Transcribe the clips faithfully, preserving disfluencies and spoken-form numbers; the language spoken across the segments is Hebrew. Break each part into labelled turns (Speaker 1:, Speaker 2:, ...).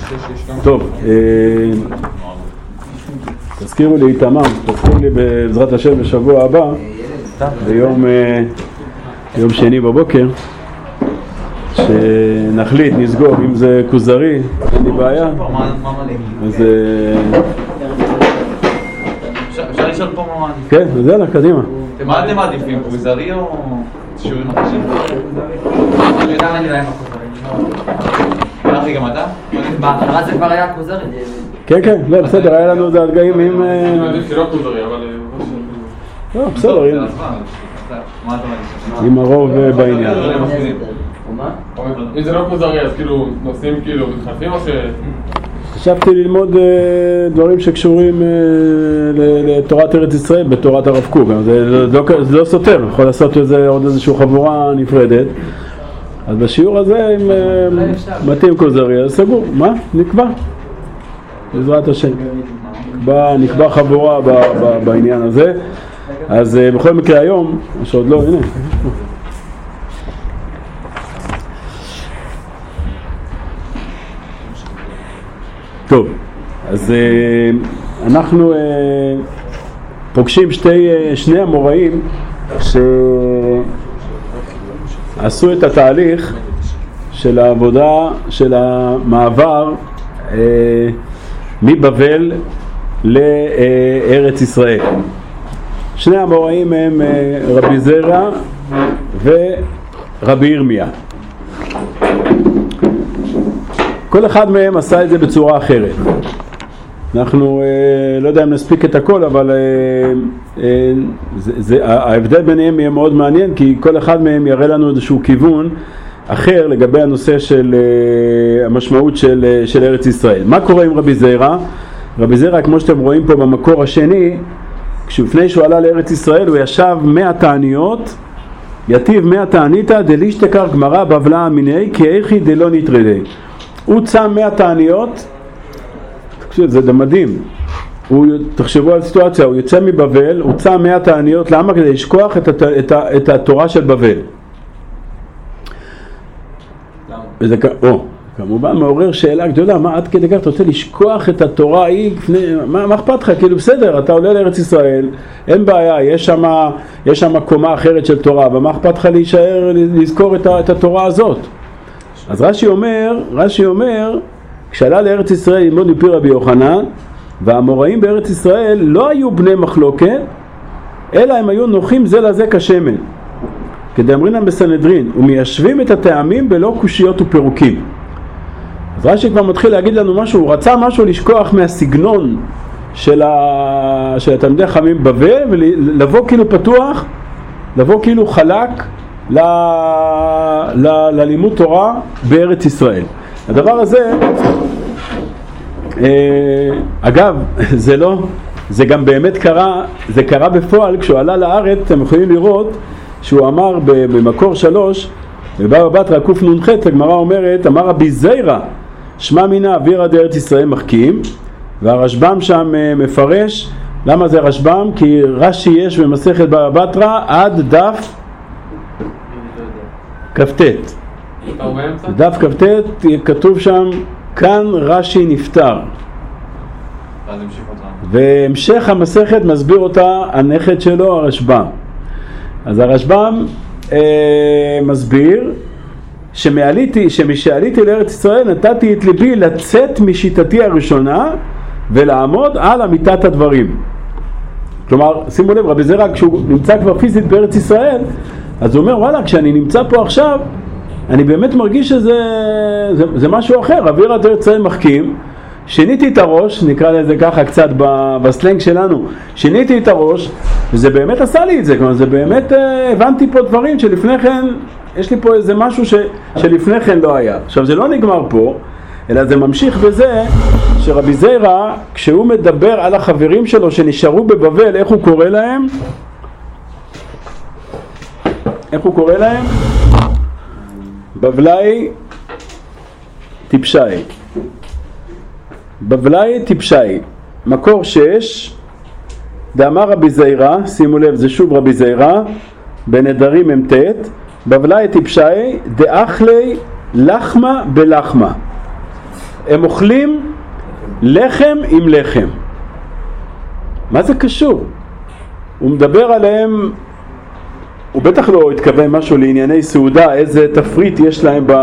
Speaker 1: טוב, תזכירו לי תמם, תזכירו לי בעזרת השם בשבוע הבא, ביום יום שני בבוקר, שנחליט, נסגור, אם זה כוזרי, אין לי בעיה. אז
Speaker 2: אפשר לשאול פה מה מעדיפים?
Speaker 1: כן, אז יאללה, קדימה.
Speaker 2: מה אתם מעדיפים? כוזרי או שיעורים אחרים? אני יודע מה נראה עם הכוזרים. הלכתי גם אתה?
Speaker 3: בהתחלה זה כבר היה כוזרי.
Speaker 1: כן, כן, לא, בסדר, היה לנו את הדגאים עם...
Speaker 4: אני מעדיף שלא כוזרי, אבל...
Speaker 1: לא, בסדר, עם...
Speaker 2: מה אתה מעדיף?
Speaker 1: עם הרוב בעניין.
Speaker 4: אם זה לא כוזרי, אז כאילו נושאים כאילו מתחלפים או ש...
Speaker 1: חשבתי ללמוד דברים שקשורים לתורת ארץ ישראל בתורת הרב קוק. זה לא סותר, יכול לעשות עוד איזושהי חבורה נפרדת. אז בשיעור הזה, אם מתאים כוזרי, אז סגור. מה? נקבע. בעזרת השם. נקבע חבורה בעניין הזה. אז בכל מקרה היום, שעוד לא, הנה. טוב, אז אנחנו פוגשים שתי, שני המוראים שעשו את התהליך של העבודה, של המעבר מבבל לארץ ישראל. שני המוראים הם רבי זרע ורבי ירמיה. כל אחד מהם עשה את זה בצורה אחרת. אנחנו אה, לא יודע אם נספיק את הכל, אבל אה, אה, זה, זה, ההבדל ביניהם יהיה מאוד מעניין, כי כל אחד מהם יראה לנו איזשהו כיוון אחר לגבי הנושא של אה, המשמעות של, של ארץ ישראל. מה קורה עם רבי זרע? רבי זרע, כמו שאתם רואים פה במקור השני, כשלפני שהוא עלה לארץ ישראל הוא ישב מאה תעניות, יתיב מאה תעניתא דלישתכר גמרא בבלה מיני כי איכי דלא נטרדי. הוא צם מאה תעניות, זה מדהים, הוא, תחשבו על סיטואציה, הוא יוצא מבבל, הוא צם מאה תעניות, למה? כדי לשכוח את, את, את, את התורה של בבל. וזה, או, כמובן מעורר שאלה גדולה, מה עד כדי כך אתה רוצה לשכוח את התורה ההיא, מה, מה אכפת לך? כאילו בסדר, אתה עולה לארץ ישראל, אין בעיה, יש שם, יש שם קומה אחרת של תורה, אבל מה אכפת לך להישאר, לזכור את, את התורה הזאת? אז רש"י אומר, רש"י אומר, כשעלה לארץ ישראל ללמוד מפי רבי יוחנן, והאמוראים בארץ ישראל לא היו בני מחלוקת, אלא הם היו נוחים זה לזה כשמן. כדאמרינן בסנהדרין, ומיישבים את הטעמים בלא קושיות ופירוקים. אז רש"י כבר מתחיל להגיד לנו משהו, הוא רצה משהו לשכוח מהסגנון של, ה... של התלמידי חכמים בבל, ולבוא כאילו פתוח, לבוא כאילו חלק, ל... ל... ללימוד תורה בארץ ישראל. הדבר הזה, אגב, זה לא, זה גם באמת קרה, זה קרה בפועל, כשהוא עלה לארץ, אתם יכולים לראות שהוא אמר במקור שלוש, בבבא בתרא קנ"ח, הגמרא אומרת, אמר רבי זרע, שמע מינה אווירא דארץ ישראל מחכים, והרשב"ם שם מפרש, למה זה רשב"ם? כי רש"י יש במסכת בבא בתרא עד דף כ"ט. דף כ"ט כתוב שם, כאן רש"י נפטר. והמשך המסכת מסביר אותה הנכד שלו, הרשב"ם. אז הרשב"ם אה, מסביר שמעליתי, שמשעליתי לארץ ישראל נתתי את ליבי לצאת משיטתי הראשונה ולעמוד על אמיתת הדברים. כלומר, שימו לב, רבי זרע כשהוא נמצא כבר פיזית בארץ ישראל, אז הוא אומר, וואלה, כשאני נמצא פה עכשיו, אני באמת מרגיש שזה זה, זה משהו אחר. אווירא דארץ ישראל מחכים, שיניתי את הראש, נקרא לזה ככה קצת בסלנג שלנו, שיניתי את הראש, וזה באמת עשה לי את זה, כלומר, זה באמת, הבנתי פה דברים שלפני כן, יש לי פה איזה משהו ש, שלפני כן לא היה. עכשיו, זה לא נגמר פה, אלא זה ממשיך בזה, שרבי זרע, כשהוא מדבר על החברים שלו שנשארו בבבל, איך הוא קורא להם? איך הוא קורא להם? בבלאי טיפשאי. בבלאי טיפשאי. מקור שש, דאמר רבי זרע, שימו לב, זה שוב רבי זרע, בנדרים מ"ט, בבלאי טיפשאי, דאכלי לחמה בלחמה. הם אוכלים לחם עם לחם. מה זה קשור? הוא מדבר עליהם, הוא בטח לא התכוון משהו לענייני סעודה, איזה תפריט יש להם ב...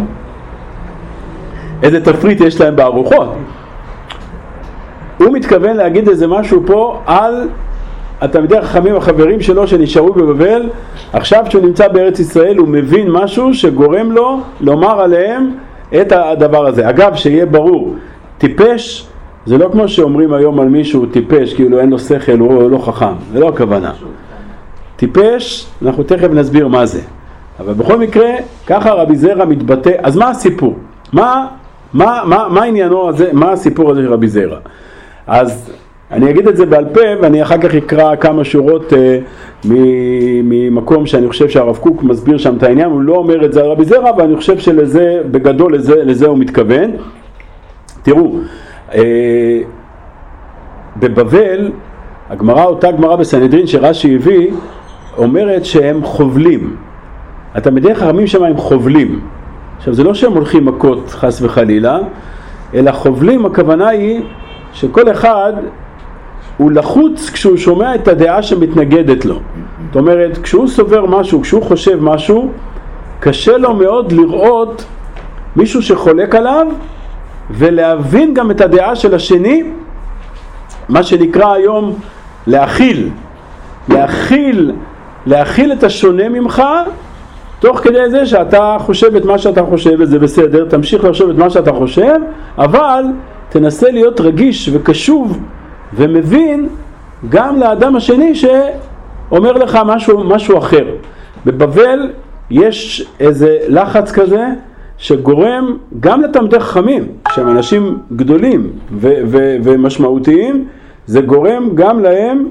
Speaker 1: איזה תפריט יש להם בארוחות. הוא מתכוון להגיד איזה משהו פה על התלמידי החכמים החברים שלו שנשארו בבבל. עכשיו שהוא נמצא בארץ ישראל הוא מבין משהו שגורם לו לומר עליהם את הדבר הזה. אגב, שיהיה ברור, טיפש זה לא כמו שאומרים היום על מישהו טיפש, כאילו אין לו שכל, הוא לא חכם, זה לא הכוונה. טיפש, אנחנו תכף נסביר מה זה. אבל בכל מקרה, ככה רבי זרע מתבטא. אז מה הסיפור? מה, מה, מה, מה העניינו הזה, מה הסיפור הזה של רבי זרע? אז אני אגיד את זה בעל פה, ואני אחר כך אקרא כמה שורות אה, ממקום שאני חושב שהרב קוק מסביר שם את העניין. הוא לא אומר את זה על רבי זרע, ואני חושב שלזה, בגדול לזה, לזה הוא מתכוון. תראו, אה, בבבל, הגמרא, אותה גמרא בסנהדרין שרש"י הביא, אומרת שהם חובלים. התלמידי חכמים שם הם חובלים. עכשיו זה לא שהם הולכים מכות חס וחלילה, אלא חובלים, הכוונה היא שכל אחד הוא לחוץ כשהוא שומע את הדעה שמתנגדת לו. זאת אומרת, כשהוא סובר משהו, כשהוא חושב משהו, קשה לו מאוד לראות מישהו שחולק עליו ולהבין גם את הדעה של השני, מה שנקרא היום להכיל, להכיל, להכיל את השונה ממך, תוך כדי זה שאתה חושב את מה שאתה חושב, וזה בסדר, תמשיך לחשוב את מה שאתה חושב, אבל תנסה להיות רגיש וקשוב ומבין גם לאדם השני שאומר לך משהו, משהו אחר. בבבל יש איזה לחץ כזה שגורם גם לתלמידי חכמים, שהם אנשים גדולים ו- ו- ומשמעותיים, זה גורם גם להם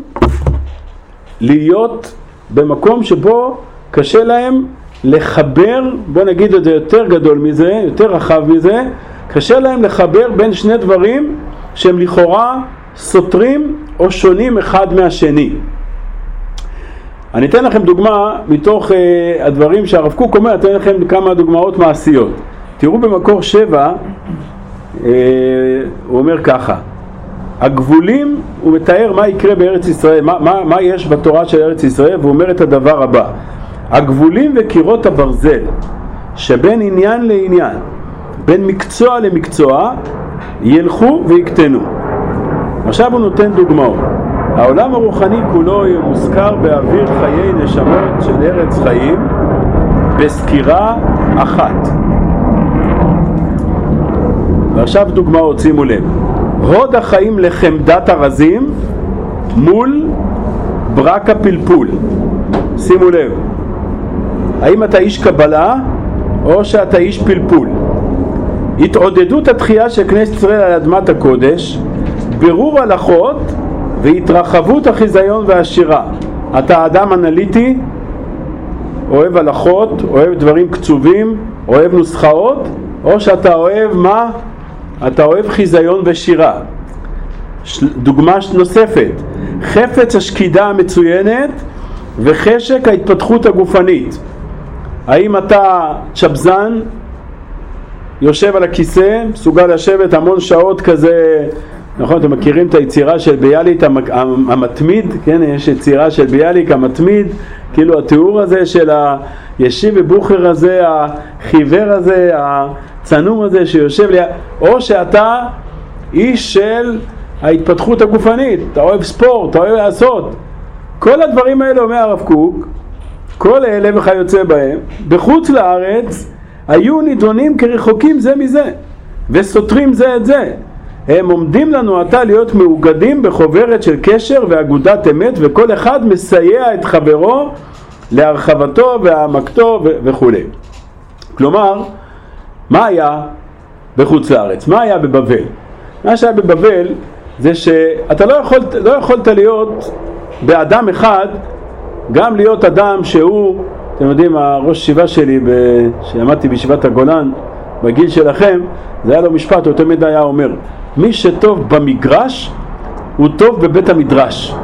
Speaker 1: להיות במקום שבו קשה להם לחבר, בוא נגיד את זה יותר גדול מזה, יותר רחב מזה, קשה להם לחבר בין שני דברים שהם לכאורה סותרים או שונים אחד מהשני. אני אתן לכם דוגמה מתוך uh, הדברים שהרב קוק אומר, אתן לכם כמה דוגמאות מעשיות. תראו במקור שבע, uh, הוא אומר ככה, הגבולים, הוא מתאר מה יקרה בארץ ישראל, מה, מה, מה יש בתורה של ארץ ישראל, והוא אומר את הדבר הבא, הגבולים וקירות הברזל שבין עניין לעניין, בין מקצוע למקצוע, ילכו ויקטנו. עכשיו הוא נותן דוגמאות. העולם הרוחני כולו מוזכר באוויר חיי נשמות של ארץ חיים בסקירה אחת. ועכשיו דוגמאות, שימו לב. הוד החיים לחמדת הרזים מול ברק הפלפול. שימו לב. האם אתה איש קבלה או שאתה איש פלפול? התעודדות התחייה של כנסת ישראל על אדמת הקודש, בירור הלכות והתרחבות החיזיון והשירה. אתה אדם אנליטי, אוהב הלכות, אוהב דברים קצובים, אוהב נוסחאות, או שאתה אוהב מה? אתה אוהב חיזיון ושירה. דוגמה נוספת, חפץ השקידה המצוינת וחשק ההתפתחות הגופנית. האם אתה צ'בזן, יושב על הכיסא, מסוגל לשבת המון שעות כזה, נכון, אתם מכירים את היצירה של ביאליק המתמיד, כן, יש יצירה של ביאליק המתמיד, כאילו התיאור הזה של הישיב ובוכר הזה, החיוור הזה, הצנום הזה שיושב לי, או שאתה איש של ההתפתחות הגופנית, אתה אוהב ספורט, אתה אוהב לעשות, כל הדברים האלה אומר הרב קוק, כל אלה וכיוצא בהם, בחוץ לארץ היו נידונים כרחוקים זה מזה, וסותרים זה את זה. הם עומדים לנו עתה להיות מאוגדים בחוברת של קשר ואגודת אמת, וכל אחד מסייע את חברו להרחבתו והעמקתו ו- וכו'. כלומר, מה היה בחוץ לארץ? מה היה בבבל? מה שהיה בבבל זה שאתה לא יכולת, לא יכולת להיות באדם אחד, גם להיות אדם שהוא, אתם יודעים, הראש ישיבה שלי, שלמדתי בישיבת הגולן, בגיל שלכם, זה היה לו משפט, הוא תמיד היה אומר, מי שטוב במגרש, הוא טוב בבית המדרש.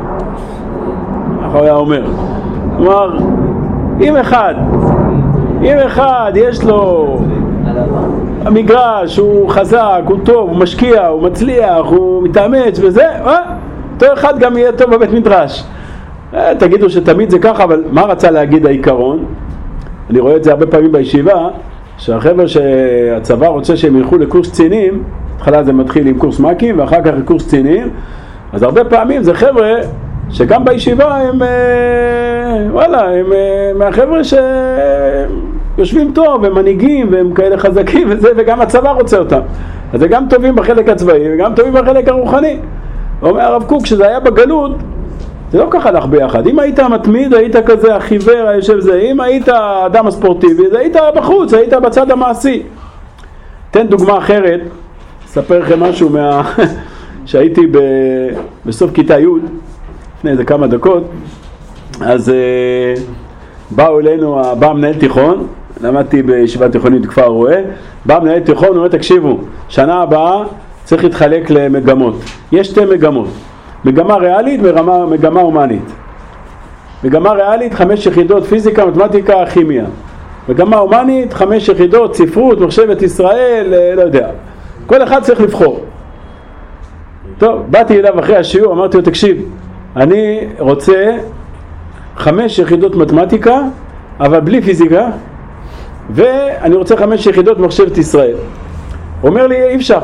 Speaker 1: הוא היה אומר. כלומר, אם אחד, אם אחד יש לו המגרש, הוא חזק, הוא טוב, הוא משקיע, הוא מצליח, הוא מתאמץ וזה, אה? אותו אחד גם יהיה טוב בבית מדרש. אה, תגידו שתמיד זה ככה, אבל מה רצה להגיד העיקרון? אני רואה את זה הרבה פעמים בישיבה, שהחבר'ה שהצבא רוצה שהם ילכו לקורס קצינים, התחלה זה מתחיל עם קורס מקים ואחר כך קורס קצינים, אז הרבה פעמים זה חבר'ה שגם בישיבה הם, וואלה, הם מהחבר'ה שיושבים טוב, הם מנהיגים והם כאלה חזקים וזה, וגם הצבא רוצה אותם. אז זה גם טובים בחלק הצבאי וגם טובים בחלק הרוחני. אומר הרב קוק, שזה היה בגלות, זה לא ככה לך ביחד. אם היית מתמיד, היית כזה החיוור, היושב זה. אם היית אדם הספורטיבי, זה היית בחוץ, היית בצד המעשי. תן דוגמה אחרת, אספר לכם משהו מה... שהייתי ב... בסוף כיתה י' לפני איזה כמה דקות, אז uh, באו אלינו, בא מנהל תיכון, למדתי בישיבה תיכונית כפר רואה, בא מנהל תיכון, הוא אומר, תקשיבו, שנה הבאה צריך להתחלק למגמות. יש שתי מגמות, מגמה ריאלית ומגמה הומנית. מגמה ריאלית, חמש יחידות פיזיקה, מתמטיקה, כימיה. מגמה הומנית, חמש יחידות, ספרות, מחשבת ישראל, לא יודע. כל אחד צריך לבחור. טוב, באתי אליו אחרי השיעור, אמרתי לו, תקשיב, אני רוצה חמש יחידות מתמטיקה, אבל בלי פיזיקה, ואני רוצה חמש יחידות מחשבת ישראל. הוא אומר לי, אי אפשר.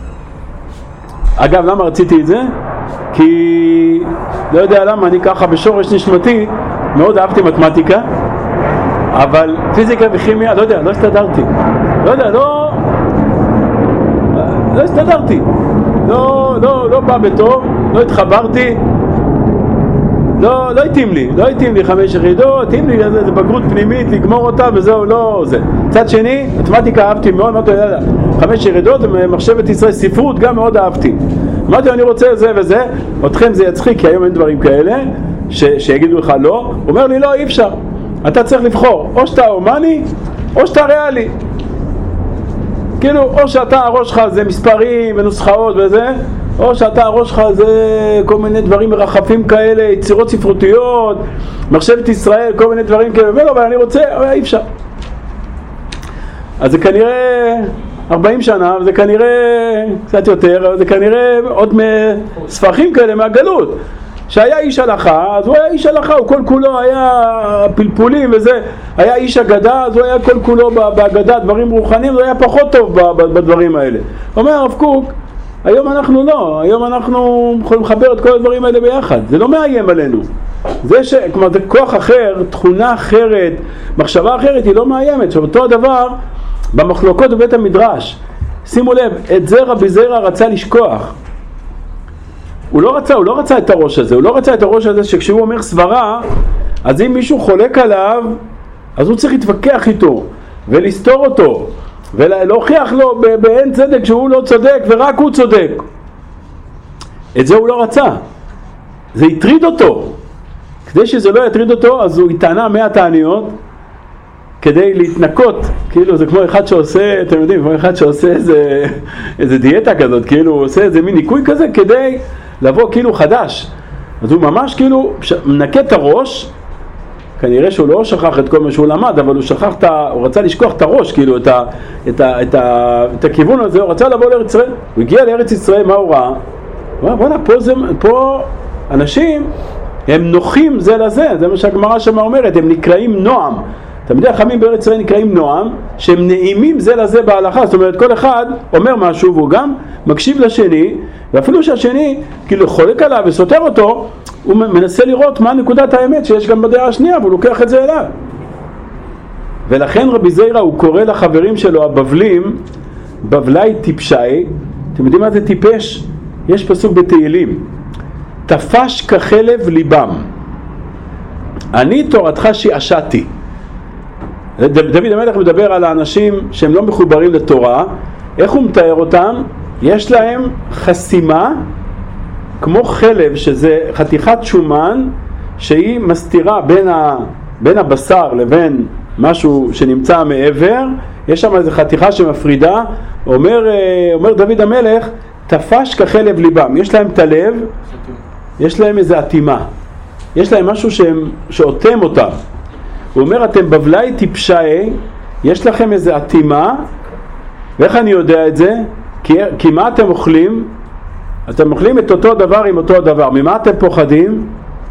Speaker 1: אגב, למה רציתי את זה? כי לא יודע למה, אני ככה בשורש נשמתי מאוד אהבתי מתמטיקה, אבל פיזיקה וכימיה, לא יודע, לא הסתדרתי. לא יודע, לא... לא הסתדרתי. לא, לא, לא בא בטוב, לא התחברתי. לא, לא התאים לי, לא התאים לי חמש יחידות, התאים לי איזה בגרות פנימית, לגמור אותה וזהו, לא זה. צד שני, מתמטיקה אהבתי מאוד, אמרתי, יאללה, חמש יחידות, מחשבת ישראל, ספרות גם מאוד אהבתי. אמרתי, אני רוצה זה וזה, אתכם זה יצחיק, כי היום אין דברים כאלה, ש, שיגידו לך לא. הוא אומר לי, לא, אי אפשר. אתה צריך לבחור, או שאתה הומני, או שאתה ריאלי. כאילו, או שאתה הראש שלך זה מספרים ונוסחאות וזה, או שאתה הראש שלך זה כל מיני דברים מרחפים כאלה, יצירות ספרותיות, מחשבת ישראל, כל מיני דברים כאלה, ולא, אבל אני רוצה, אי אפשר. אז זה כנראה ארבעים שנה, וזה כנראה קצת יותר, זה כנראה עוד מספחים כאלה מהגלות. שהיה איש הלכה, אז הוא היה איש הלכה, הוא כל כולו היה פלפולים וזה, היה איש אגדה, אז הוא היה כל כולו באגדה, דברים רוחניים, הוא היה פחות טוב בדברים האלה. אומר הרב קוק, היום אנחנו לא, היום אנחנו יכולים לחבר את כל הדברים האלה ביחד, זה לא מאיים עלינו. זה ש... כלומר, זה כוח אחר, תכונה אחרת, מחשבה אחרת, היא לא מאיימת. שאותו הדבר במחלוקות בבית המדרש, שימו לב, את זה רבי זירא רצה לשכוח. הוא לא רצה, הוא לא רצה את הראש הזה, הוא לא רצה את הראש הזה שכשהוא אומר סברה, אז אם מישהו חולק עליו, אז הוא צריך להתווכח איתו, ולסתור אותו, ולהוכיח לו באין צדק שהוא לא צודק, ורק הוא צודק. את זה הוא לא רצה. זה הטריד אותו. כדי שזה לא יטריד אותו, אז הוא התענה מאה תעניות, כדי להתנקות, כאילו זה כמו אחד שעושה, אתם יודעים, כמו אחד שעושה איזה, איזה דיאטה כזאת, כאילו הוא עושה איזה מין ניקוי כזה, כדי לבוא כאילו חדש. אז הוא ממש כאילו מנקה את הראש, כנראה שהוא לא שכח את כל מה שהוא למד, אבל הוא שכח, את ה, הוא רצה לשכוח את הראש, כאילו את, ה, את, ה, את, ה, את הכיוון הזה, הוא רצה לבוא לארץ ישראל. הוא הגיע לארץ ישראל, מה הוא ראה? הוא אמר, בוא'נה, פה, זה, פה אנשים, הם נוחים זה לזה, זה מה שהגמרא שמה אומרת, הם נקראים נועם. תלמידי החכמים בארץ ישראל נקראים נועם, שהם נעימים זה לזה בהלכה, זאת אומרת כל אחד אומר משהו והוא גם מקשיב לשני, ואפילו שהשני כאילו חולק עליו וסותר אותו, הוא מנסה לראות מה נקודת האמת שיש גם בדעה השנייה, והוא לוקח את זה אליו. ולכן רבי זירא הוא קורא לחברים שלו הבבלים, בבלי טיפשי. אתם יודעים מה זה טיפש? יש פסוק בתהילים, תפש כחלב ליבם, אני תורתך שעשעתי. דוד המלך מדבר על האנשים שהם לא מחוברים לתורה. איך הוא מתאר אותם? יש להם חסימה כמו חלב, שזה חתיכת שומן שהיא מסתירה בין, ה, בין הבשר לבין משהו שנמצא מעבר. יש שם איזו חתיכה שמפרידה. אומר, אומר דוד המלך, תפש כחלב ליבם. יש להם את הלב, יש להם איזו אטימה, יש להם משהו שהם, שאותם אותם. הוא אומר, אתם בבלי טיפשי, יש לכם איזו אטימה, ואיך אני יודע את זה? כי, כי מה אתם אוכלים? אתם אוכלים את אותו דבר עם אותו דבר. ממה אתם פוחדים?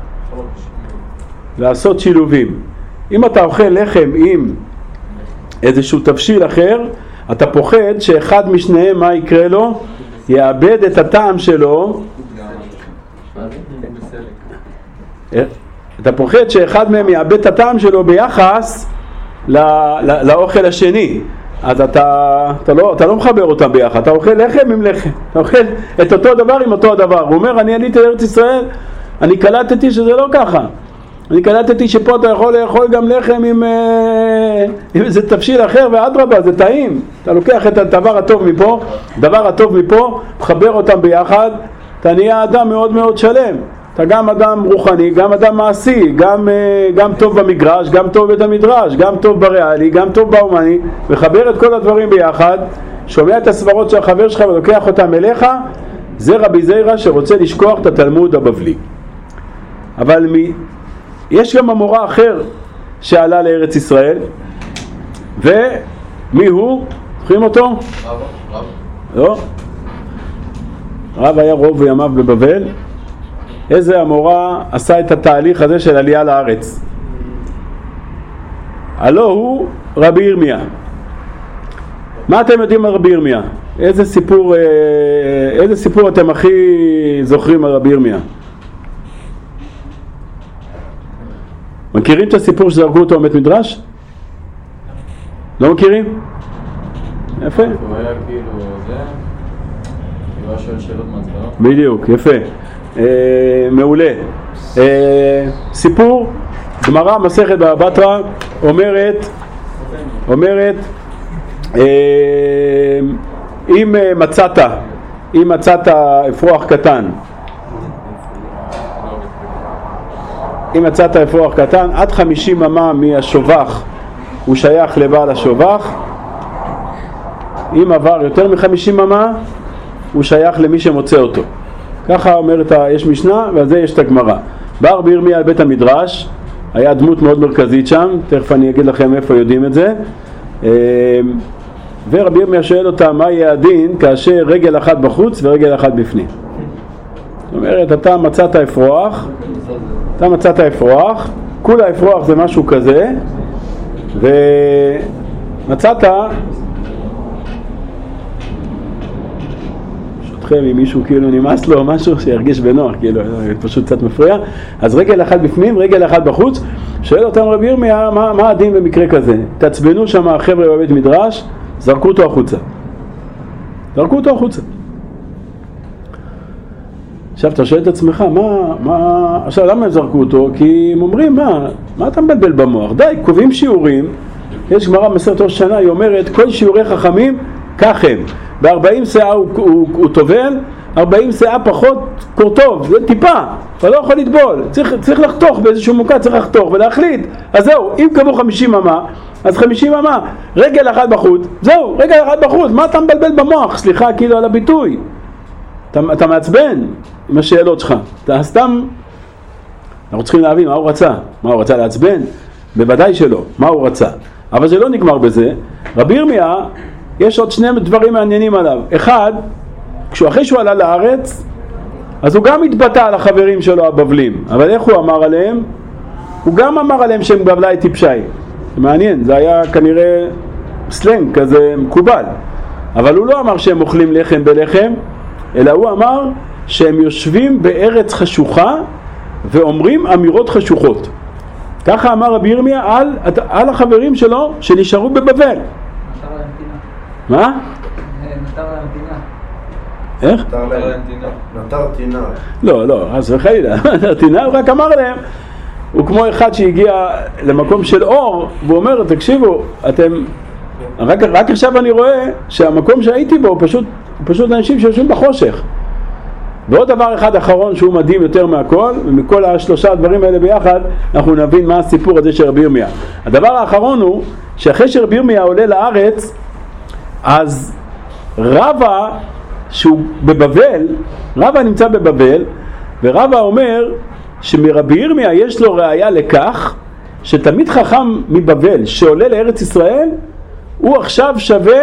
Speaker 1: לעשות שילובים. אם אתה אוכל לחם עם איזשהו תבשיל אחר, אתה פוחד שאחד משניהם, מה יקרה לו? יאבד את הטעם שלו. אתה פוחד שאחד מהם יאבד את הטעם שלו ביחס לא, לא, לאוכל השני. אז אתה, אתה, לא, אתה לא מחבר אותם ביחד, אתה אוכל לחם עם לחם, אתה אוכל את אותו דבר עם אותו הדבר. הוא אומר, אני עליתי לארץ ישראל, אני קלטתי שזה לא ככה. אני קלטתי שפה אתה יכול לאכול גם לחם עם, עם איזה תבשיל אחר, ואדרבה, זה טעים. אתה לוקח את הדבר הטוב מפה, דבר הטוב מפה, מחבר אותם ביחד, אתה נהיה אדם מאוד מאוד שלם. אתה גם אדם רוחני, גם אדם מעשי, גם, גם טוב במגרש, גם טוב בית המדרש, גם טוב בריאלי, גם טוב באומני, מחבר את כל הדברים ביחד, שומע את הסברות של החבר שלך ולוקח אותם אליך. זה רבי זיירא שרוצה לשכוח את התלמוד הבבלי. אבל מי, יש גם המורה אחר שעלה לארץ ישראל, ומי הוא? זוכרים אותו?
Speaker 2: רב, רב.
Speaker 1: לא? רב היה רוב וימיו בבבל. איזה המורה עשה את התהליך הזה של עלייה לארץ? הלא הוא רבי ירמיה. מה אתם יודעים על רבי ירמיה? איזה סיפור, איזה סיפור אתם הכי זוכרים על רבי ירמיה? מכירים את הסיפור שזרקו אותו בבית מדרש? לא מכירים? יפה.
Speaker 5: הוא היה כאילו זה, הוא היה שואל שאלות מעצבנות.
Speaker 1: בדיוק, יפה. אה, מעולה. אה, סיפור, גמרא מסכת בבא בתרא אומרת, אומרת, אה, אם מצאת, אם מצאת אפרוח קטן, אם מצאת אפרוח קטן, עד חמישים אמה מהשובח הוא שייך לבעל השובח. אם עבר יותר מחמישים אמה הוא שייך למי שמוצא אותו. ככה אומרת, יש משנה ועל זה יש את הגמרא. בא רבי ירמיה על בית המדרש, היה דמות מאוד מרכזית שם, תכף אני אגיד לכם איפה יודעים את זה. ורבי ירמיה שואל אותה, מה יהיה הדין כאשר רגל אחת בחוץ ורגל אחת בפנים? זאת אומרת, אתה מצאת אפרוח, אתה מצאת אפרוח, כולה אפרוח זה משהו כזה, ומצאת, שותכם אם מישהו כאילו נמאס לו משהו שירגיש בנוח, כאילו פשוט קצת מפריע, אז רגל אחת בפנים, רגל אחת בחוץ. שואל אותם רבי ירמיה, מה, מה הדין במקרה כזה? תעצבנו שם החבר'ה בבית מדרש, זרקו אותו החוצה. זרקו אותו החוצה. עכשיו אתה שואל את עצמך, מה, מה, עכשיו למה הם זרקו אותו? כי הם אומרים, מה, מה אתה מבלבל במוח? די, קובעים שיעורים, יש גמרא במסכת ראש השנה, היא אומרת, כל שיעורי חכמים, כך הם. ב-ארבעים שאה הוא, הוא, הוא טובל, ארבעים שאה פחות קורטוב, זה טיפה, אתה לא יכול לטבול, צריך, צריך לחתוך באיזשהו מוקד, צריך לחתוך ולהחליט. אז זהו, אם קבעו חמישים אמה, אז חמישים אמה, רגל אחת בחוץ, זהו, רגל אחת בחוץ, מה אתה מבלבל במוח? סליחה, כאילו על הביטוי. אתה, אתה מעצבן עם השאלות שלך, אתה סתם, אנחנו צריכים להבין מה הוא רצה. מה הוא רצה לעצבן? בוודאי שלא, מה הוא רצה. אבל זה לא נגמר בזה. רבי ירמיה, יש עוד שני דברים מעניינים עליו. אחד, כשאחרי שהוא עלה לארץ, אז הוא גם התבטא על החברים שלו הבבלים. אבל איך הוא אמר עליהם? הוא גם אמר עליהם שהם בבלי טיפשי. זה מעניין, זה היה כנראה סלנג כזה מקובל. אבל הוא לא אמר שהם אוכלים לחם בלחם, אלא הוא אמר שהם יושבים בארץ חשוכה ואומרים אמירות חשוכות. ככה אמר רבי ירמיה על, על החברים שלו שנשארו בבבל.
Speaker 3: נותר להמתינה.
Speaker 1: מה?
Speaker 3: נותר להמתינה.
Speaker 1: איך?
Speaker 2: נותר תינה.
Speaker 1: לא, לא, אז חלילה, נותר תינה, הוא רק אמר להם, הוא כמו אחד שהגיע למקום של אור, והוא אומר, תקשיבו, אתם, רק, רק עכשיו אני רואה שהמקום שהייתי בו הוא פשוט, פשוט אנשים שיושבים בחושך. ועוד דבר אחד אחרון שהוא מדהים יותר מהכל, ומכל השלושה הדברים האלה ביחד, אנחנו נבין מה הסיפור הזה של רבי ירמיה. הדבר האחרון הוא, שאחרי שרבי ירמיה עולה לארץ, אז רבא, שהוא בבבל, רבא נמצא בבבל, ורבא אומר שמרבי ירמיה יש לו ראיה לכך, שתמיד חכם מבבל שעולה לארץ ישראל, הוא עכשיו שווה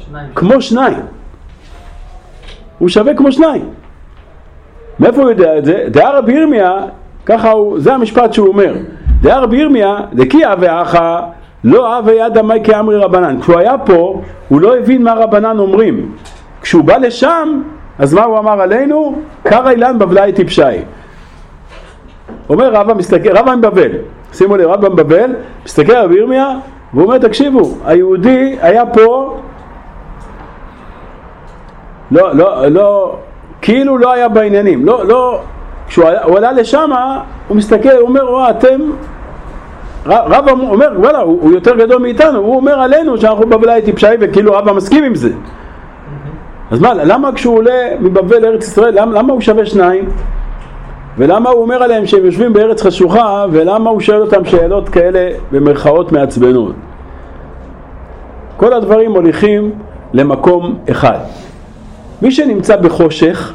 Speaker 3: שניים.
Speaker 1: כמו שניים. הוא שווה כמו שניים. מאיפה הוא יודע את זה? דעה רבי ירמיה, ככה הוא, זה המשפט שהוא אומר. דעה רבי ירמיה, דקי אבי אחא, לא אבי יד המי כאמרי רבנן. כשהוא היה פה, הוא לא הבין מה רבנן אומרים. כשהוא בא לשם, אז מה הוא אמר עלינו? קרא אילן בבלאי טיפשי. אומר רבא, מסתכל, רבא מבבל. שימו לב, רבא מבבל, מסתכל רבי ירמיה, והוא אומר, תקשיבו, היהודי היה פה, לא, לא, לא, כאילו לא היה בעניינים, לא, לא, כשהוא הוא עלה לשם, הוא מסתכל, הוא אומר, וואה, אתם, רבא אומר, וואלה, הוא, הוא יותר גדול מאיתנו, הוא אומר עלינו שאנחנו בבלאי טיפשי, וכאילו רבא מסכים עם זה. אז מה, למה כשהוא עולה מבבל לארץ ישראל, למה, למה הוא שווה שניים? ולמה הוא אומר עליהם שהם יושבים בארץ חשוכה, ולמה הוא שואל אותם שאלות כאלה במרכאות מעצבנות? כל הדברים מוליכים למקום אחד. מי שנמצא בחושך,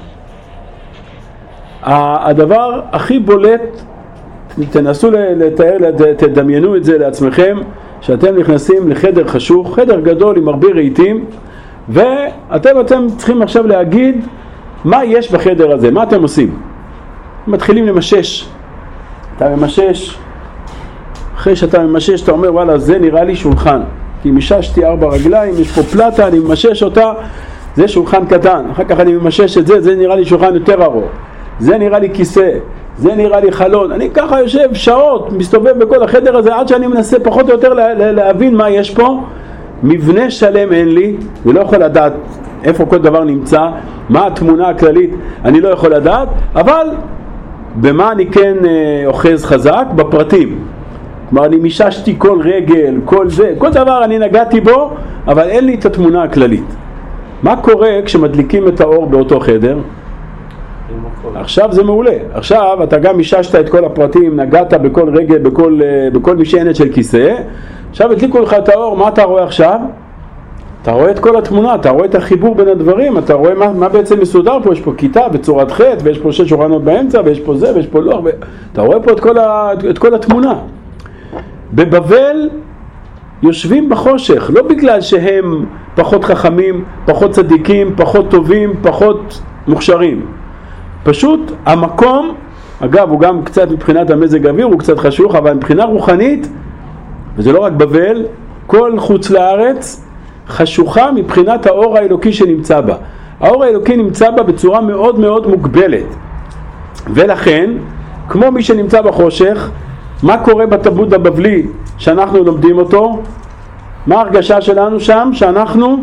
Speaker 1: הדבר הכי בולט, תנסו לתאר, תדמיינו את זה לעצמכם, שאתם נכנסים לחדר חשוך, חדר גדול עם הרבה רהיטים, ואתם אתם צריכים עכשיו להגיד מה יש בחדר הזה, מה אתם עושים? מתחילים למשש. אתה ממשש, אחרי שאתה ממשש אתה אומר וואלה זה נראה לי שולחן, כי מששתי ארבע רגליים, יש פה פלטה, אני ממשש אותה, זה שולחן קטן, אחר כך אני ממשש את זה, זה נראה לי שולחן יותר ארוך, זה נראה לי כיסא, זה נראה לי חלון. אני ככה יושב שעות, מסתובב בכל החדר הזה עד שאני מנסה פחות או יותר לה, לה, להבין מה יש פה. מבנה שלם אין לי, ולא יכול לדעת איפה כל דבר נמצא, מה התמונה הכללית אני לא יכול לדעת, אבל במה אני כן אה, אוחז חזק? בפרטים. כלומר אני מיששתי כל רגל, כל זה, כל דבר אני נגעתי בו, אבל אין לי את התמונה הכללית. מה קורה כשמדליקים את האור באותו חדר? עכשיו זה מעולה. עכשיו אתה גם מיששת את כל הפרטים, נגעת בכל רגל, בכל, בכל משענת של כיסא. עכשיו הדליקו לך את האור, מה אתה רואה עכשיו? אתה רואה את כל התמונה, אתה רואה את החיבור בין הדברים, אתה רואה מה, מה בעצם מסודר פה. יש פה כיתה בצורת חטא, ויש פה שש שולחנות באמצע, ויש פה זה, ויש פה לוח, ו... אתה רואה פה את כל, ה... את כל התמונה. בבבל יושבים בחושך, לא בגלל שהם פחות חכמים, פחות צדיקים, פחות טובים, פחות מוכשרים. פשוט המקום, אגב הוא גם קצת מבחינת המזג האוויר, הוא קצת חשוך, אבל מבחינה רוחנית, וזה לא רק בבל, כל חוץ לארץ חשוכה מבחינת האור האלוקי שנמצא בה. האור האלוקי נמצא בה בצורה מאוד מאוד מוגבלת. ולכן, כמו מי שנמצא בחושך, מה קורה בתלמוד הבבלי שאנחנו לומדים אותו? מה ההרגשה שלנו שם? שאנחנו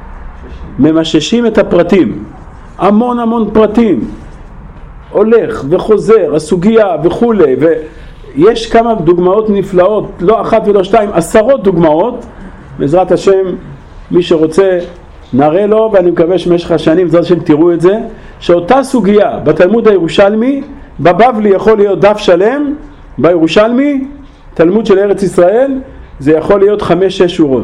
Speaker 1: ממששים את הפרטים. המון המון פרטים. הולך וחוזר, הסוגיה וכו'. ויש כמה דוגמאות נפלאות, לא אחת ולא שתיים, עשרות דוגמאות. בעזרת השם, מי שרוצה נראה לו, ואני מקווה שמשך השנים, בעזרת השם תראו את זה, שאותה סוגיה בתלמוד הירושלמי, בבבלי יכול להיות דף שלם, בירושלמי, תלמוד של ארץ ישראל, זה יכול להיות חמש שש שורות.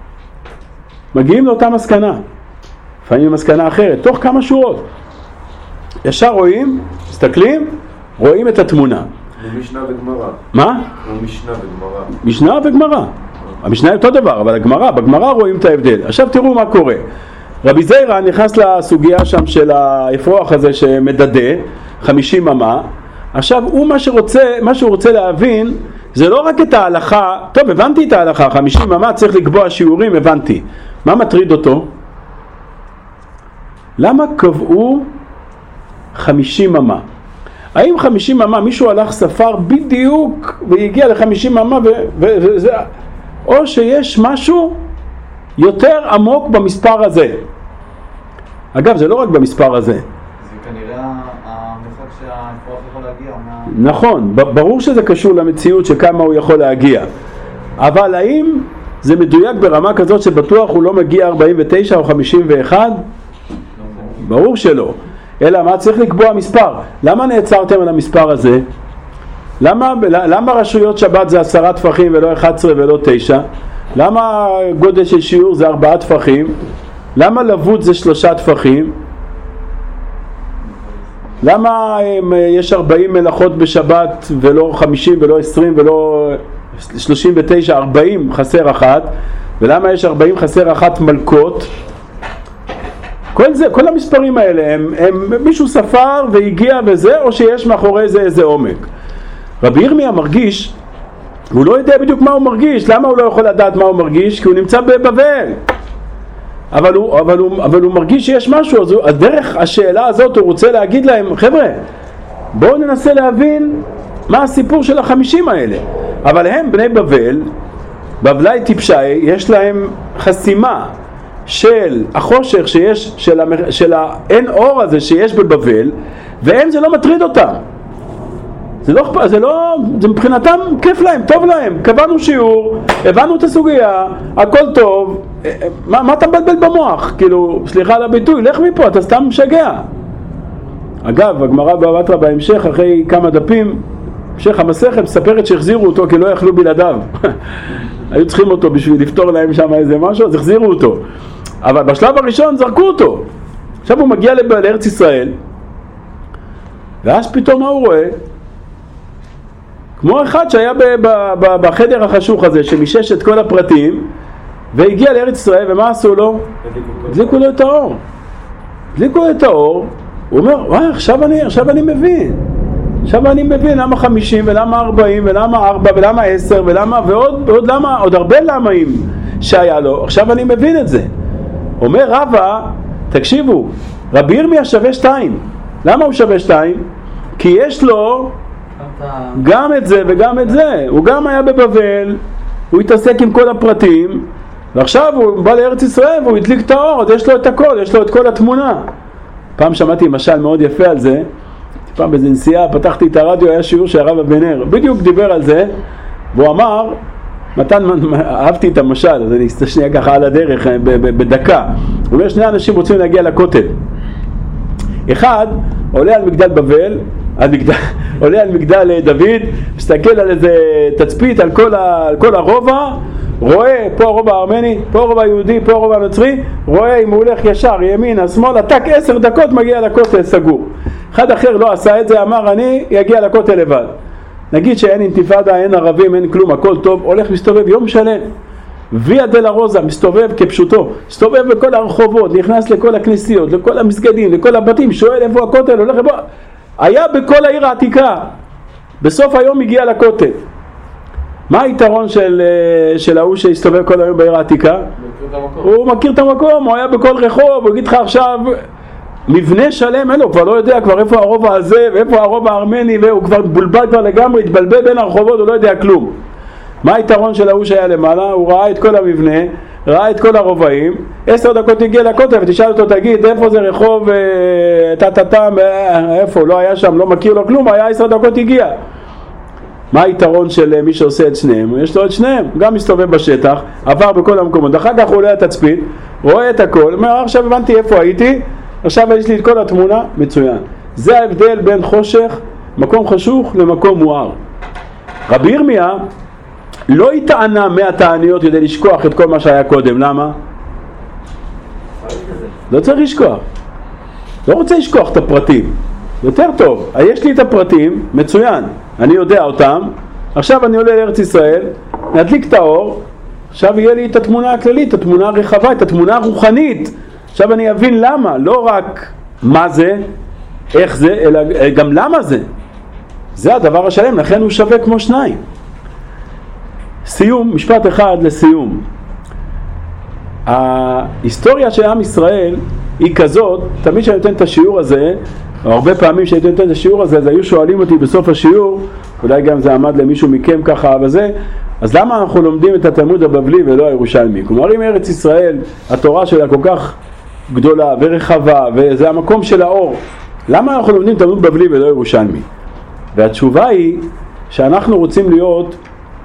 Speaker 1: מגיעים לאותה מסקנה, לפעמים מסקנה אחרת, תוך כמה שורות. ישר רואים, מסתכלים, רואים את התמונה.
Speaker 5: משנה וגמרא.
Speaker 1: מה?
Speaker 5: משנה וגמרא.
Speaker 1: משנה וגמרא. המשנה היא אותו דבר, אבל הגמרא, בגמרא רואים את ההבדל. עכשיו תראו מה קורה. רבי זיירא נכנס לסוגיה שם של האפרוח הזה שמדדה, חמישים אמה. עכשיו הוא מה שרוצה, מה שהוא רוצה להבין, זה לא רק את ההלכה, טוב הבנתי את ההלכה, חמישים אמה צריך לקבוע שיעורים, הבנתי. מה מטריד אותו? למה קבעו חמישים אמה? האם חמישים אמה, מישהו הלך ספר בדיוק והגיע ל-חמישים אמה וזה, או שיש משהו יותר עמוק במספר הזה? אגב, זה לא רק במספר הזה.
Speaker 2: זה כנראה המרחק שהאפרוח יכול להגיע. מה...
Speaker 1: נכון, ברור שזה קשור למציאות של כמה הוא יכול להגיע. אבל האם זה מדויק ברמה כזאת שבטוח הוא לא מגיע ארבעים ותשע או חמישים ואחת? ברור שלא. אלא מה צריך לקבוע מספר? למה נעצרתם על המספר הזה? למה, למה רשויות שבת זה עשרה טפחים ולא אחד עשרה ולא תשע? למה גודל של שיעור זה ארבעה טפחים? למה לבוד זה שלושה טפחים? למה יש ארבעים מלאכות בשבת ולא חמישים ולא עשרים ולא שלושים ותשע, ארבעים חסר אחת? ולמה יש ארבעים חסר אחת מלכות? כל זה, כל המספרים האלה, הם, הם מישהו ספר והגיע וזה, או שיש מאחורי זה איזה עומק. רבי ירמיה מרגיש, הוא לא יודע בדיוק מה הוא מרגיש. למה הוא לא יכול לדעת מה הוא מרגיש? כי הוא נמצא בבבל. אבל הוא, אבל הוא, אבל הוא מרגיש שיש משהו, אז, הוא, אז דרך השאלה הזאת הוא רוצה להגיד להם, חבר'ה, בואו ננסה להבין מה הסיפור של החמישים האלה. אבל הם בני בבל, בבלי טיפשי, יש להם חסימה של החושך שיש, של, המח... של האין אור הזה שיש בבבל, והם זה לא מטריד אותם. זה לא, זה לא, זה מבחינתם כיף להם, טוב להם. קבענו שיעור, הבנו את הסוגיה, הכל טוב. מה, מה אתה מבלבל במוח? כאילו, סליחה על הביטוי, לך מפה, אתה סתם משגע. אגב, הגמרא בבא בתרא בהמשך, אחרי כמה דפים, המשך המסכת מספרת שהחזירו אותו כי לא יכלו בלעדיו. היו צריכים אותו בשביל לפתור להם שם איזה משהו, אז החזירו אותו. אבל בשלב הראשון זרקו אותו. עכשיו הוא מגיע לארץ ישראל, ואז פתאום מה הוא רואה? כמו אחד שהיה בחדר החשוך הזה, שמישש את כל הפרטים, והגיע לארץ ישראל, ומה עשו לו? הדליקו לו את האור. הדליקו לו את האור, הוא אומר, וואי, עכשיו אני, עכשיו אני מבין. עכשיו אני מבין למה חמישים, ולמה ארבעים, ולמה ארבע, ולמה עשר, ולמה, ועוד, ועוד למה, עוד הרבה למאים שהיה לו. עכשיו אני מבין את זה. אומר רבא, תקשיבו, רבי ירמיה שווה שתיים. למה הוא שווה שתיים? כי יש לו גם את זה וגם את זה. הוא גם היה בבבל, הוא התעסק עם כל הפרטים, ועכשיו הוא בא לארץ ישראל והוא הדליק את האור, אז יש לו את הכל, יש לו את כל התמונה. פעם שמעתי משל מאוד יפה על זה, פעם באיזה נסיעה פתחתי את הרדיו, היה שיעור של הרב אבנר, בדיוק דיבר על זה, והוא אמר, מתן, אהבתי את המשל, אז אני אסתשניע ככה על הדרך, בדקה. הוא אומר, שני אנשים רוצים להגיע לכותל. אחד עולה על מגדל בבל, על מגדל, עולה על מגדל דוד, מסתכל על איזה תצפית, על כל, ה, על כל הרובע, רואה פה הרובע הארמני, פה הרובע היהודי, פה הרובע הנוצרי, רואה אם הוא הולך ישר, ימין, שמאל, עתק עשר דקות מגיע לכותל סגור. אחד אחר לא עשה את זה, אמר אני יגיע לכותל לבד. נגיד שאין אינתיפאדה, אין ערבים, אין כלום, הכל טוב, הולך מסתובב יום שלם. ויה דולורוזה, מסתובב כפשוטו, מסתובב בכל הרחובות, נכנס לכל הכנסיות, לכל המסגדים, לכל הבתים, שואל איפה הכותל, הולך איפה... היה בכל העיר העתיקה, בסוף היום הגיע לכותל. מה היתרון של, של ההוא שהסתובב כל היום בעיר העתיקה? הוא מכיר את המקום, הוא היה בכל רחוב, הוא יגיד לך עכשיו מבנה שלם, אין לו, כבר לא יודע כבר איפה הרובע הזה ואיפה הרובע הארמני, והוא כבר בולבל כבר לגמרי, התבלבל בין הרחובות, הוא לא יודע כלום. מה היתרון של ההוא שהיה למעלה? הוא ראה את כל המבנה, ראה את כל הרובעים, עשר דקות הגיע לכותל ותשאל אותו, תגיד איפה זה רחוב טטטם, איפה, לא היה שם, לא מכיר לו כלום, היה עשר דקות הגיע. מה היתרון של מי שעושה את שניהם? יש לו את שניהם, גם מסתובב בשטח, עבר בכל המקומות, אחר כך הוא עולה התצפית, רואה את הכל, אומר עכשיו הבנתי איפה הייתי, עכשיו יש לי את כל התמונה, מצוין. זה ההבדל בין חושך, מקום חשוך למקום מואר. רבי ירמיה לא התענה מהתעניות כדי לשכוח את כל מה שהיה קודם, למה? לא צריך לשכוח, לא רוצה לשכוח את הפרטים, יותר טוב, יש לי את הפרטים, מצוין, אני יודע אותם, עכשיו אני עולה לארץ ישראל, נדליק את האור, עכשיו יהיה לי את התמונה הכללית, את התמונה הרחבה, את התמונה הרוחנית, עכשיו אני אבין למה, לא רק מה זה, איך זה, אלא גם למה זה, זה הדבר השלם, לכן הוא שווה כמו שניים. סיום, משפט אחד לסיום. ההיסטוריה של עם ישראל היא כזאת, תמיד שאני נותן את השיעור הזה, או הרבה פעמים שאני נותן את השיעור הזה, אז היו שואלים אותי בסוף השיעור, אולי גם זה עמד למישהו מכם ככה וזה, אז למה אנחנו לומדים את התלמוד הבבלי ולא הירושלמי? כלומר, אם ארץ ישראל, התורה שלה כל כך גדולה ורחבה, וזה המקום של האור, למה אנחנו לומדים תלמוד בבלי ולא ירושלמי? והתשובה היא שאנחנו רוצים להיות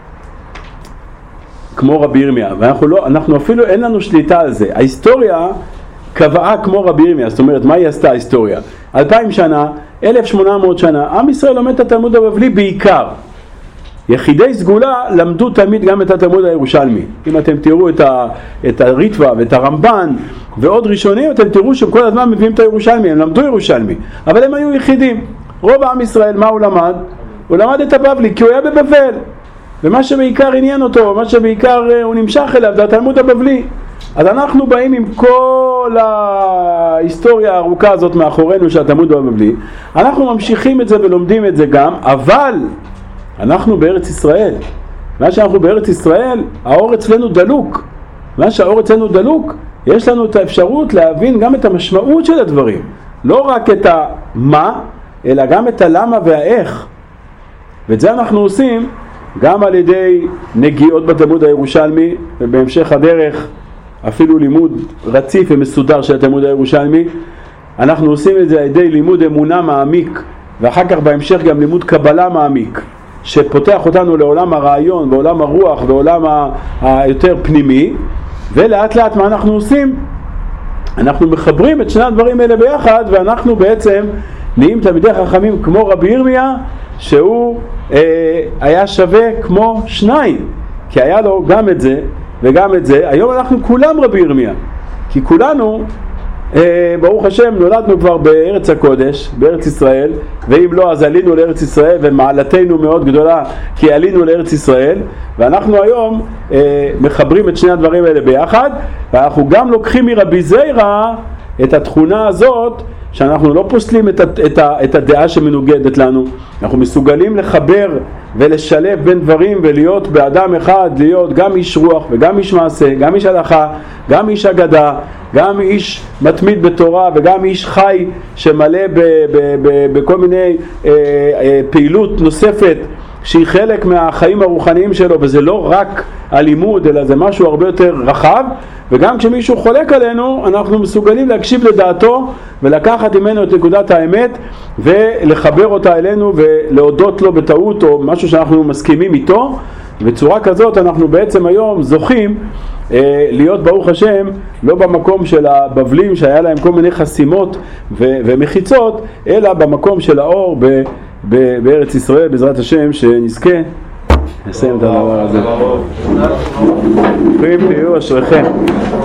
Speaker 1: כמו רבי ירמיה, ואנחנו לא, אנחנו אפילו אין לנו שליטה על זה. ההיסטוריה קבעה כמו רבי ירמיה, זאת אומרת, מה היא עשתה ההיסטוריה? אלפיים שנה, אלף שמונה מאות שנה, עם ישראל לומד את התלמוד הבבלי בעיקר. יחידי סגולה למדו תמיד גם את התלמוד הירושלמי. אם אתם תראו את, ה, את הריטווה ואת הרמב"ן ועוד ראשונים, אתם תראו שכל הזמן מביאים את הירושלמי, הם למדו ירושלמי, אבל הם היו יחידים. רוב עם ישראל, מה הוא למד? הוא למד את הבבלי, כי הוא היה בבבל. ומה שבעיקר עניין אותו, מה שבעיקר הוא נמשך אליו, זה התלמוד הבבלי. אז אנחנו באים עם כל ההיסטוריה הארוכה הזאת מאחורינו של התלמוד הבבלי, אנחנו ממשיכים את זה ולומדים את זה גם, אבל אנחנו בארץ ישראל. מה שאנחנו בארץ ישראל, האור אצלנו דלוק. מה שהאור אצלנו דלוק, יש לנו את האפשרות להבין גם את המשמעות של הדברים. לא רק את המה, אלא גם את הלמה והאיך. ואת זה אנחנו עושים גם על ידי נגיעות בתלמוד הירושלמי, ובהמשך הדרך אפילו לימוד רציף ומסודר של התלמוד הירושלמי. אנחנו עושים את זה על ידי לימוד אמונה מעמיק, ואחר כך בהמשך גם לימוד קבלה מעמיק, שפותח אותנו לעולם הרעיון, בעולם הרוח, בעולם היותר פנימי. ולאט לאט מה אנחנו עושים? אנחנו מחברים את שני הדברים האלה ביחד, ואנחנו בעצם נהיים תלמידי חכמים כמו רבי ירמיה, שהוא אה, היה שווה כמו שניים, כי היה לו גם את זה וגם את זה. היום אנחנו כולם רבי ירמיה, כי כולנו אה, ברוך השם נולדנו כבר בארץ הקודש, בארץ ישראל, ואם לא אז עלינו לארץ ישראל, ומעלתנו מאוד גדולה כי עלינו לארץ ישראל, ואנחנו היום אה, מחברים את שני הדברים האלה ביחד, ואנחנו גם לוקחים מרבי זיירא את התכונה הזאת, שאנחנו לא פוסלים את, את, את הדעה שמנוגדת לנו, אנחנו מסוגלים לחבר ולשלב בין דברים ולהיות באדם אחד, להיות גם איש רוח וגם איש מעשה, גם איש הלכה, גם איש אגדה, גם איש מתמיד בתורה וגם איש חי שמלא ב, ב, ב, בכל מיני אה, אה, פעילות נוספת שהיא חלק מהחיים הרוחניים שלו, וזה לא רק הלימוד אלא זה משהו הרבה יותר רחב. וגם כשמישהו חולק עלינו אנחנו מסוגלים להקשיב לדעתו ולקחת ממנו את נקודת האמת ולחבר אותה אלינו ולהודות לו בטעות או משהו שאנחנו מסכימים איתו, בצורה כזאת אנחנו בעצם היום זוכים אה, להיות ברוך השם לא במקום של הבבלים שהיה להם כל מיני חסימות ו- ומחיצות, אלא במקום של האור ב- ב- בארץ ישראל, בעזרת השם שנזכה נסיים את הדבר הזה. ברוכים תהיו, אשריכם.